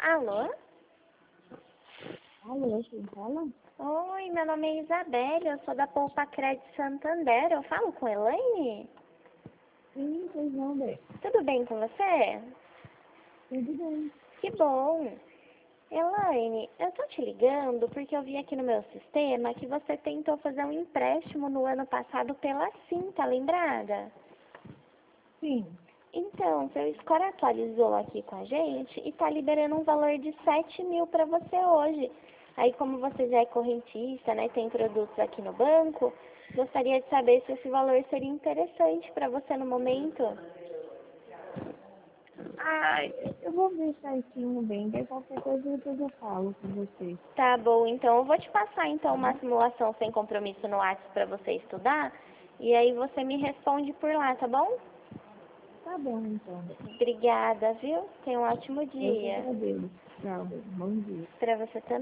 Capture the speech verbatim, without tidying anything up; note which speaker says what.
Speaker 1: Alô?
Speaker 2: Alô, quem fala?
Speaker 1: Oi, meu nome é Isabelle, eu sou da Poupa Crédito Santander. Eu falo com Elaine?
Speaker 2: Sim, pois não, bem.
Speaker 1: Tudo bem com você?
Speaker 2: Tudo bem.
Speaker 1: Que bom. Elaine, eu tô te ligando porque eu vi aqui no meu sistema que você tentou fazer um empréstimo no ano passado pela Sim, tá lembrada?
Speaker 2: Sim.
Speaker 1: Então, seu score atualizou aqui com a gente e tá liberando um valor de sete mil para você hoje. Aí, como você já é correntista, né, tem produtos aqui no banco, gostaria de saber se esse valor seria interessante para você no momento.
Speaker 2: Ai, eu vou ver certinho bem, daí qualquer coisa depois eu falo com você.
Speaker 1: Tá bom, então eu vou te passar então
Speaker 2: Tá
Speaker 1: uma
Speaker 2: bom?
Speaker 1: simulação sem compromisso no WhatsApp para você estudar e aí você me responde por lá, tá bom?
Speaker 2: Tá bom, então.
Speaker 1: Obrigada, viu? Tenha um ótimo
Speaker 2: Eu que
Speaker 1: dia.
Speaker 2: agradeço. Tchau, bem. Bom dia.
Speaker 1: Para você também.